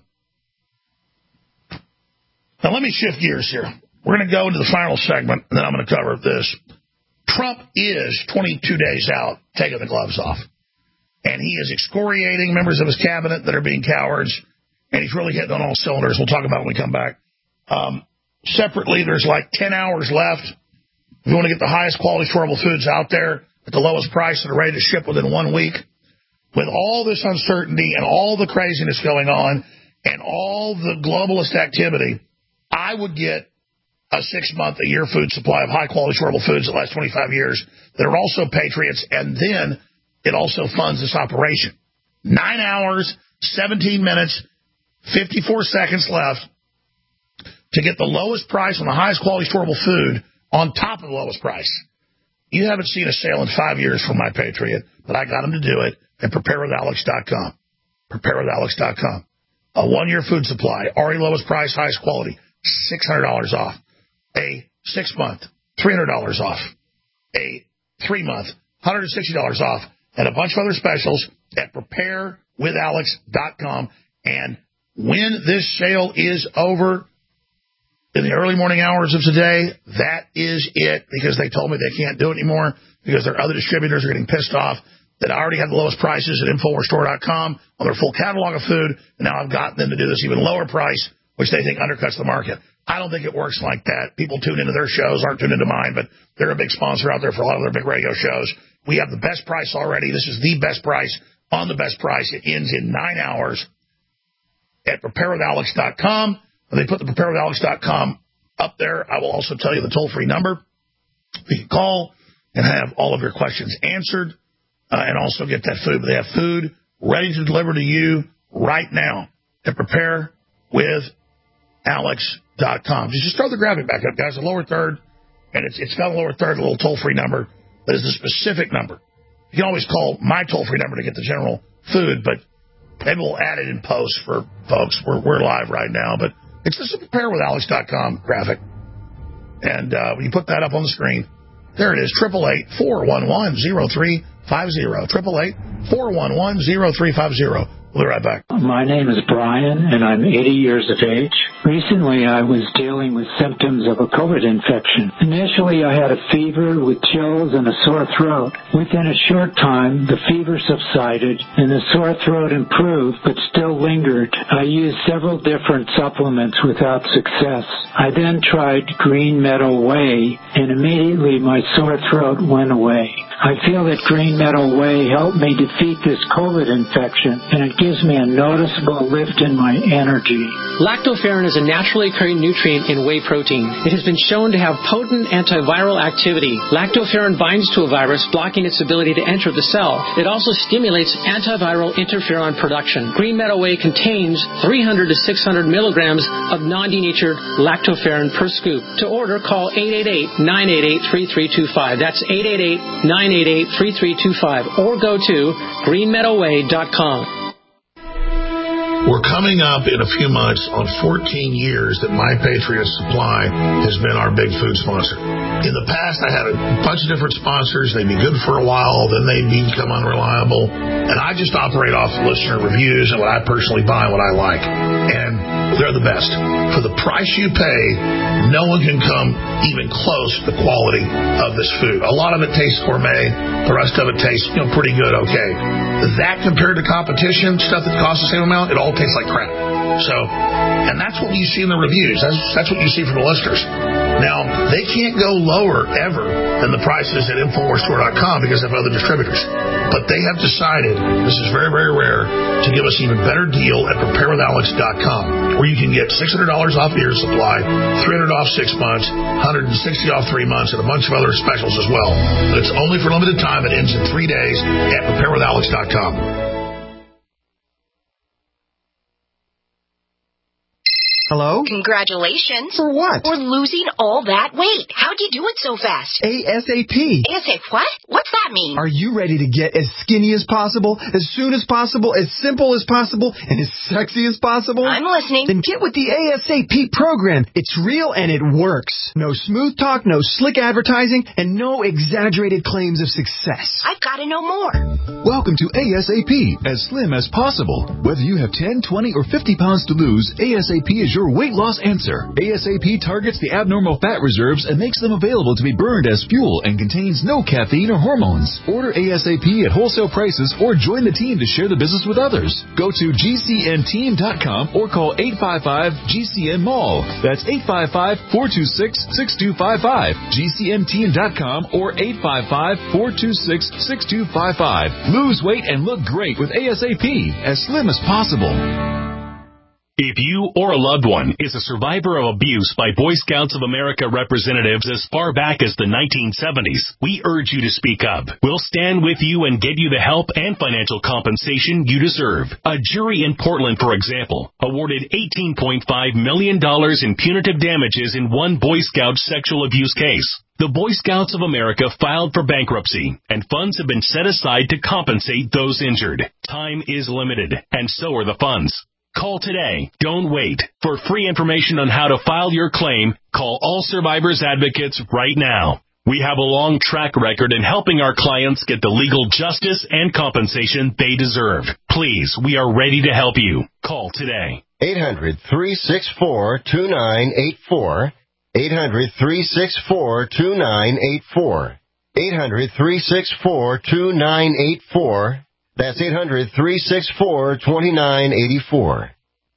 Now, let me shift gears here. We're going to go into the final segment, and then I'm going to cover this. Trump is 22 days out, taking the gloves off. And he is excoriating members of his cabinet that are being cowards, and he's really hitting on all cylinders. We'll talk about it when we come back. Separately, there's like 10 hours left. If you want to get the highest quality storable foods out there at the lowest price that are ready to ship within 1 week, with all this uncertainty and all the craziness going on and all the globalist activity, I would get a 6-month, a year food supply of high-quality storable foods that last 25 years that are also patriots, and then it also funds this operation. 9 hours, 17 minutes, 54 seconds left to get the lowest price on the highest quality storable food on top of the lowest price. You haven't seen a sale in 5 years from My Patriot, but I got them to do it at preparewithalex.com. Preparewithalex.com. A 1-year food supply, already lowest price, highest quality, $600 off. A 6-month, $300 off. A 3-month, $160 off. And a bunch of other specials at preparewithalex.com. And when this sale is over in the early morning hours of today, that is it, because they told me they can't do it anymore because their other distributors are getting pissed off that I already have the lowest prices at InfoWarsStore.com on their full catalog of food, and now I've gotten them to do this even lower price, which they think undercuts the market. I don't think it works like that. People tune into their shows, aren't tuned into mine, but they're a big sponsor out there for a lot of their big radio shows. We have the best price already. This is the best price on the best price. It ends in 9 hours at preparewithalex.com. When they put the preparewithalex.com up there, I will also tell you the toll-free number. You can call and have all of your questions answered and also get that food. But they have food ready to deliver to you right now at preparewithalex.com. Just throw the graphic back up, guys. The lower third, and it's got a lower third, a little toll-free number that is the specific number. You can always call my toll-free number to get the general food, but maybe we'll add it in post for folks. We're live right now, but it's just a preparewithalex.com graphic. And when you put that up on the screen, there it is, 888-411-0350. 888-411-0350. We'll be right back. My name is Brian, and I'm 80 years of age. Recently, I was dealing with symptoms of a COVID infection. Initially, I had a fever with chills and a sore throat. Within a short time, the fever subsided, and the sore throat improved, but still lingered. I used several different supplements without success. I then tried Green Meadow Whey, and immediately my sore throat went away. I feel that Green Meadow Whey helped me defeat this COVID infection, and it gives me a noticeable lift in my energy. Lactoferrin is a naturally occurring nutrient in whey protein. It has been shown to have potent antiviral activity. Lactoferrin binds to a virus, blocking its ability to enter the cell. It also stimulates antiviral interferon production. Green Meadow Whey contains 300 to 600 milligrams of non-denatured lactoferrin per scoop. To order, call 888-988-3325. That's 888-988-3325. Or go to greenmeadowway.com. We're coming up in a few months on 14 years that My Patriot Supply has been our big food sponsor. In the past, I had a bunch of different sponsors. They'd be good for a while, then they'd become unreliable. And I just operate off listener reviews and what I personally buy and what I like. And they're the best. For the price you pay, no one can come even close to the quality of this food. A lot of it tastes gourmet. The rest of it tastes, pretty good, okay. That compared to competition, stuff that costs the same amount, it all tastes like crap. So, and that's what you see in the reviews. That's what you see from the listeners. Now, they can't go lower ever than the prices at InfoWarsStore.com because they have other distributors. But they have decided, this is very, very rare, to give us an even better deal at preparewithalex.com, where you can get $600 off your supply, $300 off 6 months, $160 off 3 months, and a bunch of other specials as well. But it's only for a limited time. It ends in 3 days at preparewithalex.com. Hello? Congratulations. For what? For losing all that weight. How'd you do it so fast? ASAP. ASAP what? What's that mean? Are you ready to get as skinny as possible, as soon as possible, as simple as possible, and as sexy as possible? I'm listening. Then get with the ASAP program. It's real and it works. No smooth talk, no slick advertising, and no exaggerated claims of success. I've got to know more. Welcome to ASAP, as slim as possible. Whether you have 10, 20, or 50 pounds to lose, ASAP is your weight loss answer. ASAP targets the abnormal fat reserves and makes them available to be burned as fuel and contains no caffeine or hormones. Order ASAP at wholesale prices or join the team to share the business with others. Go to GCNteam.com or call 855-GCN-MALL. That's 855-426-6255. GCNteam.com or 855-426-6255. Lose weight and look great with ASAP, as slim as possible. If you or a loved one is a survivor of abuse by Boy Scouts of America representatives as far back as the 1970s, we urge you to speak up. We'll stand with you and get you the help and financial compensation you deserve. A jury in Portland, for example, awarded $18.5 million in punitive damages in one Boy Scout sexual abuse case. The Boy Scouts of America filed for bankruptcy, and funds have been set aside to compensate those injured. Time is limited, and so are the funds. Call today. Don't wait. For free information on how to file your claim, call All Survivors Advocates right now. We have a long track record in helping our clients get the legal justice and compensation they deserve. Please, we are ready to help you. Call today. 800-364-2984. 800-364-2984. 800-364-2984. That's 800-364-2984.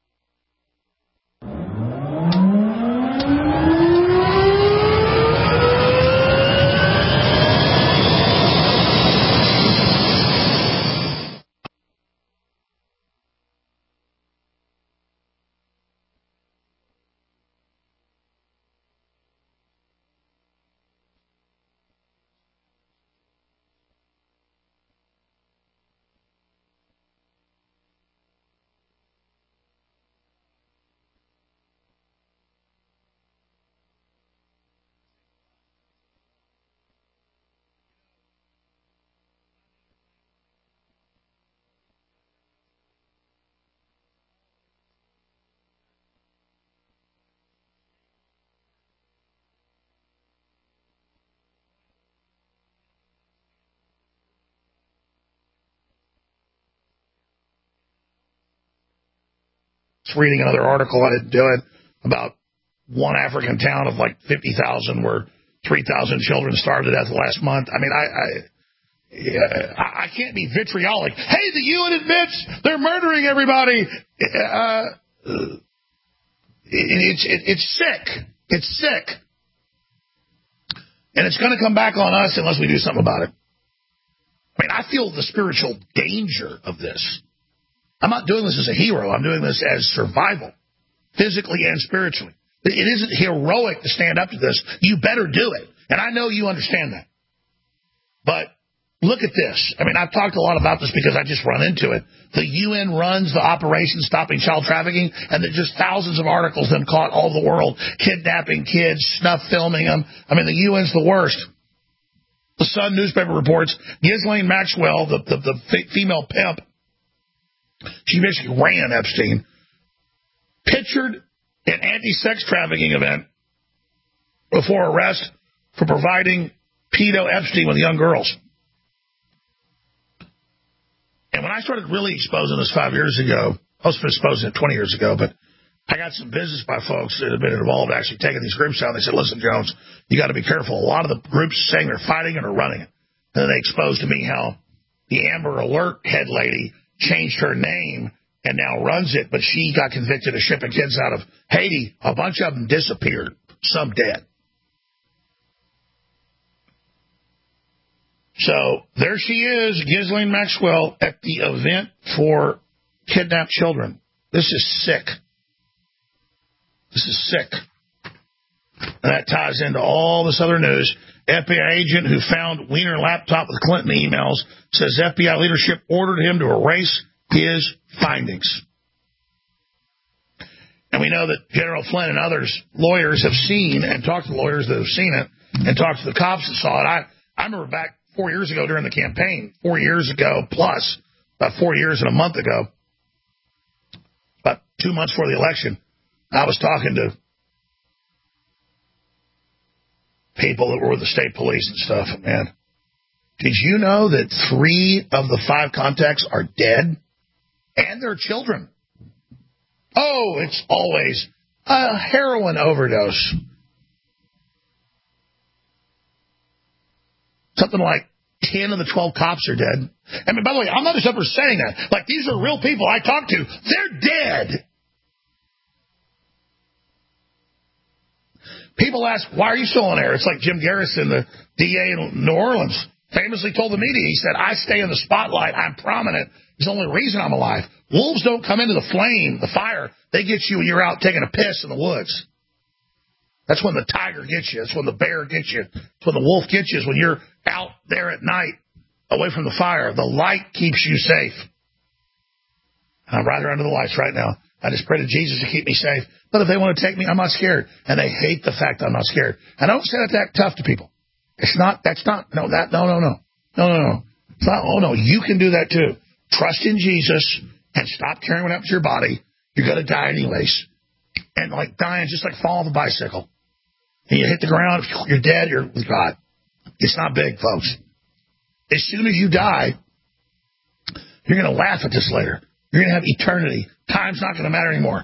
Reading another article, I didn't do it, about one African town of like 50,000 where 3,000 children starved to death last month. I mean, I can't be vitriolic. Hey, the UN admits they're murdering everybody. It's sick. It's sick. And it's going to come back on us unless we do something about it. I mean, I feel the spiritual danger of this. I'm not doing this as a hero. I'm doing this as survival, physically and spiritually. It isn't heroic to stand up to this. You better do it. And I know you understand that. But look at this. I mean, I've talked a lot about this because I just run into it. The UN runs the operation stopping child trafficking, and there's just thousands of articles them caught all over the world, kidnapping kids, snuff filming them. I mean, the UN's the worst. The Sun newspaper reports Ghislaine Maxwell, the female pimp, she basically ran Epstein, pictured an anti-sex trafficking event before arrest for providing pedo Epstein with young girls. And when I started really exposing this 5 years ago, I was exposing it 20 years ago, but I got some business by folks that have been involved actually taking these groups out. They said, listen, Jones, you got to be careful. A lot of the groups saying they're fighting it or running it. And then they exposed to me how the Amber Alert head lady changed her name and now runs it, but she got convicted of shipping kids out of Haiti. A bunch of them disappeared, some dead. So there she is, Ghislaine Maxwell, at the event for kidnapped children. This is sick. This is sick. And that ties into all this other news. FBI agent who found Wiener laptop with Clinton emails says FBI leadership ordered him to erase his findings. And we know that General Flynn and others, lawyers, have seen and talked to lawyers that have seen it and talked to the cops that saw it. I remember back 4 years ago during the campaign, 4 years ago plus, about 4 years and a month ago, about 2 months before the election, I was talking to people that were with the state police and stuff. And man, did you know that 3 of the 5 contacts are dead? And their children. Oh, it's always a heroin overdose. Something like 10 of the 12 cops are dead. I mean, by the way, I'm not just up for saying that. Like, these are real people I talked to. They're dead. People ask, why are you still on air? It's like Jim Garrison, the DA in New Orleans, famously told the media, he said, I stay in the spotlight. I'm prominent. It's the only reason I'm alive. Wolves don't come into the flame, the fire. They get you when you're out taking a piss in the woods. That's when the tiger gets you. That's when the bear gets you. That's when the wolf gets you, is when you're out there at night away from the fire. The light keeps you safe. I'm right there under the lights right now. I just pray to Jesus to keep me safe. But if they want to take me, I'm not scared. And they hate the fact that I'm not scared. I don't say that to act tough to people. It's not, that's not, no. It's not, oh no, you can do that too. Trust in Jesus and stop caring what happens to your body. You're going to die anyways. And like dying, just like falling off a bicycle. And you hit the ground, you're dead, you're with God. It's not big, folks. As soon as you die, you're going to laugh at this later. You're going to have eternity. Time's not going to matter anymore.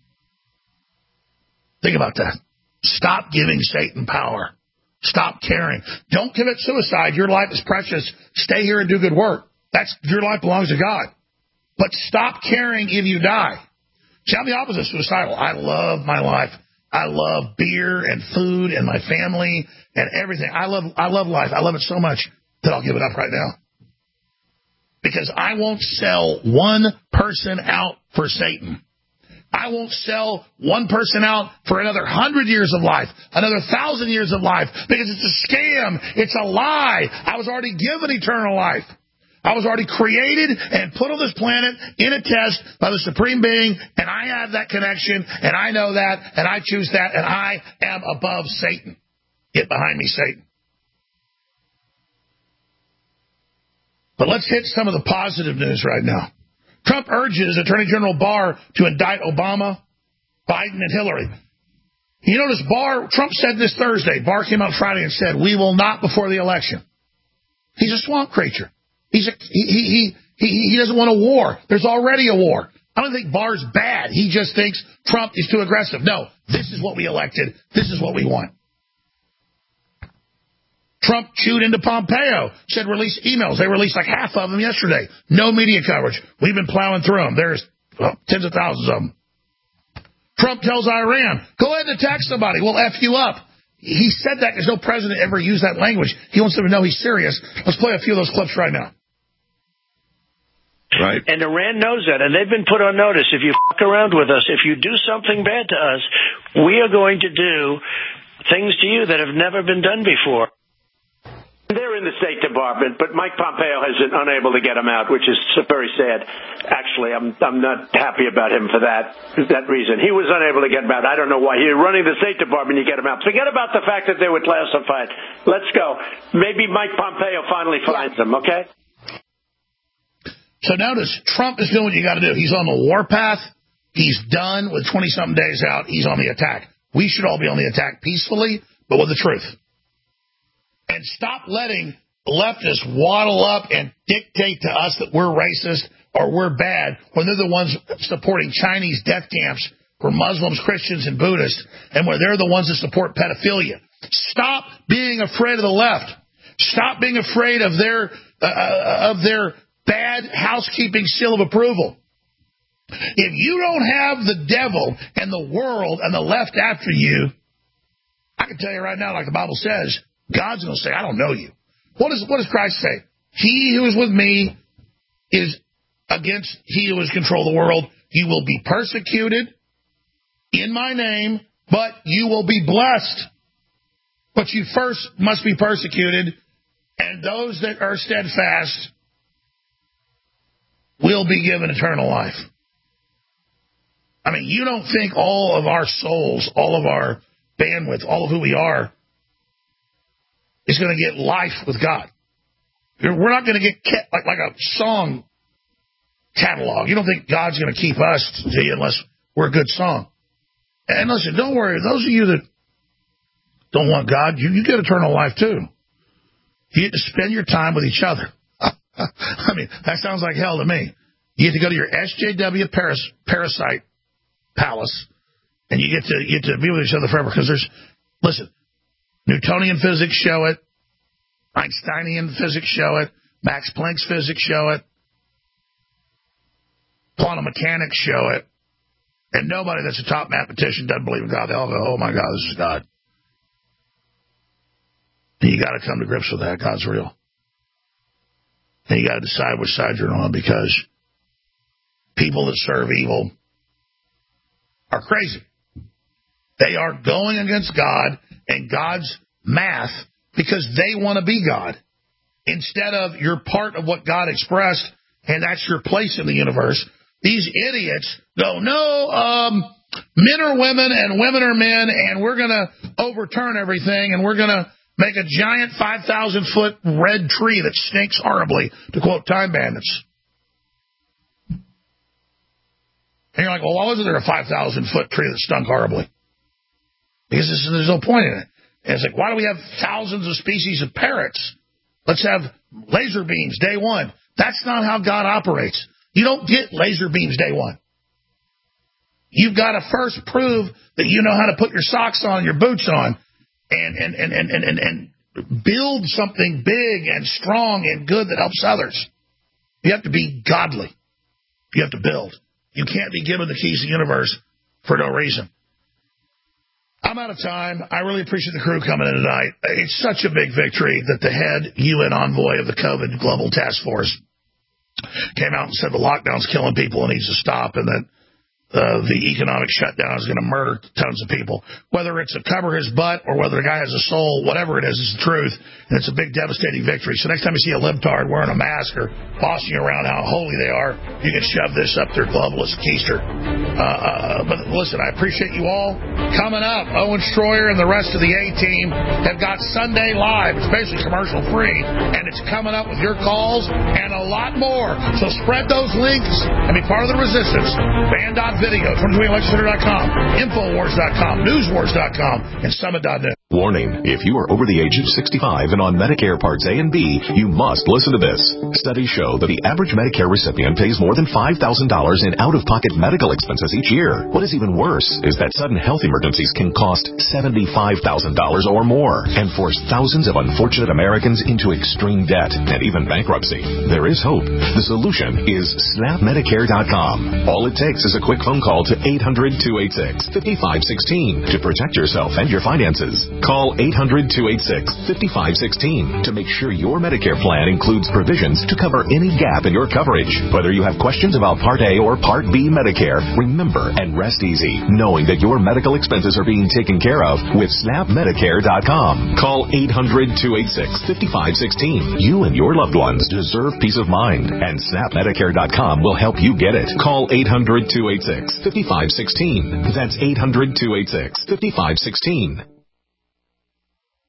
Think about that. Stop giving Satan power. Stop caring. Don't commit suicide. Your life is precious. Stay here and do good work. Your life belongs to God. But stop caring if you die. See, I'm the opposite of suicidal. I love my life. I love beer and food and my family and everything. I love life. I love it so much that I'll give it up right now. Because I won't sell one person out for Satan. I won't sell one person out for another 100 years of life, another 1,000 years of life, because it's a scam. It's a lie. I was already given eternal life. I was already created and put on this planet in a test by the Supreme Being, and I have that connection, and I know that, and I choose that, and I am above Satan. Get behind me, Satan. But let's hit some of the positive news right now. Trump urges Attorney General Barr to indict Obama, Biden, and Hillary. You notice Trump said this Thursday. Barr came out Friday and said, we will not before the election. He's a swamp creature. He doesn't want a war. There's already a war. I don't think Barr's bad. He just thinks Trump is too aggressive. No, this is what we elected. This is what we want. Trump chewed into Pompeo, said release emails. They released like half of them yesterday. No media coverage. We've been plowing through them. There's tens of thousands of them. Trump tells Iran, go ahead and attack somebody. We'll F you up. He said that because no president ever used that language. He wants them to know he's serious. Let's play a few of those clips right now. Right. And Iran knows that, and they've been put on notice. If you fuck around with us, if you do something bad to us, we are going to do things to you that have never been done before. They're in the State Department, but Mike Pompeo has been unable to get him out, which is very sad. Actually, I'm not happy about him for that reason. He was unable to get him out. I don't know why. You're running the State Department, you get him out. Forget about the fact that they were classified. Let's go. Maybe Mike Pompeo finally finds them, okay? So notice, Trump is doing what you got to do. He's on the warpath. He's done with 20-something days out. He's on the attack. We should all be on the attack peacefully, but with the truth. And stop letting leftists waddle up and dictate to us that we're racist or we're bad when they're the ones supporting Chinese death camps for Muslims, Christians, and Buddhists, and where they're the ones that support pedophilia. Stop being afraid of the left. Stop being afraid of their bad housekeeping seal of approval. If you don't have the devil and the world and the left after you, I can tell you right now, like the Bible says, God's going to say, I don't know you. What does Christ say? He who is with me is against he who is control the world. You will be persecuted in my name, but you will be blessed. But you first must be persecuted, and those that are steadfast will be given eternal life. I mean, you don't think all of our souls, all of our bandwidth, all of who we are is going to get life with God. We're not going to get like a song catalog. You don't think God's going to keep us, do you, unless we're a good song. And listen, don't worry. Those of you that don't want God, you get eternal life too. You get to spend your time with each other. I mean, that sounds like hell to me. You get to go to your SJW parasite palace, and you get to be with each other forever. Because listen, Newtonian physics show it, Einsteinian physics show it, Max Planck's physics show it, quantum mechanics show it, and nobody that's a top mathematician doesn't believe in God. They all go, oh my God, this is God. And you got to come to grips with that. God's real. And you got to decide which side you're on, because people that serve evil are crazy. They are going against God and God's math because they want to be God. Instead of you're part of what God expressed and that's your place in the universe, these idiots go, no, men are women and women are men, and we're going to overturn everything, and we're going to make a giant 5,000-foot red tree that stinks horribly, to quote Time Bandits. And you're like, well, why wasn't there a 5,000-foot tree that stunk horribly? Because there's no point in it. And it's like, why do we have thousands of species of parrots? Let's have laser beams day one. That's not how God operates. You don't get laser beams day one. You've got to first prove that you know how to put your socks on, your boots on, and build something big and strong and good that helps others. You have to be godly. You have to build. You can't be given the keys to the universe for no reason. I'm out of time. I really appreciate the crew coming in tonight. It's such a big victory that the head UN envoy of the COVID Global Task Force came out and said the lockdown's killing people and needs to stop, and that the economic shutdown is going to murder tons of people. Whether it's to cover his butt or whether the guy has a soul, whatever it is, it's the truth, and it's a big, devastating victory. So next time you see a libtard wearing a mask or bossing around how holy they are, you can shove this up their globalist keister. But listen, I appreciate you all. Coming up, Owen Stroyer and the rest of the A-team have got Sunday Live. It's basically commercial-free, and it's coming up with your calls and a lot more. So spread those links and be part of the resistance. Band.video, 22election.com, Infowars.com, Newswars.com, and Summit.net. Warning, if you are over the age of 65 and on Medicare Parts A and B, you must listen to this. Studies show that the average Medicare recipient pays more than $5,000 in out-of-pocket medical expenses each year. What is even worse is that sudden health emergencies can cost $75,000 or more and force thousands of unfortunate Americans into extreme debt and even bankruptcy. There is hope. The solution is SnapMedicare.com. All it takes is a quick phone call to 800-286-5516 to protect yourself and your finances. Call 800-286-5516 to make sure your Medicare plan includes provisions to cover any gap in your coverage. Whether you have questions about Part A or Part B Medicare, remember and rest easy knowing that your medical expenses are being taken care of with SnapMedicare.com. Call 800-286-5516. You and your loved ones deserve peace of mind, and SnapMedicare.com will help you get it. Call 800-286-5516. That's 800-286-5516.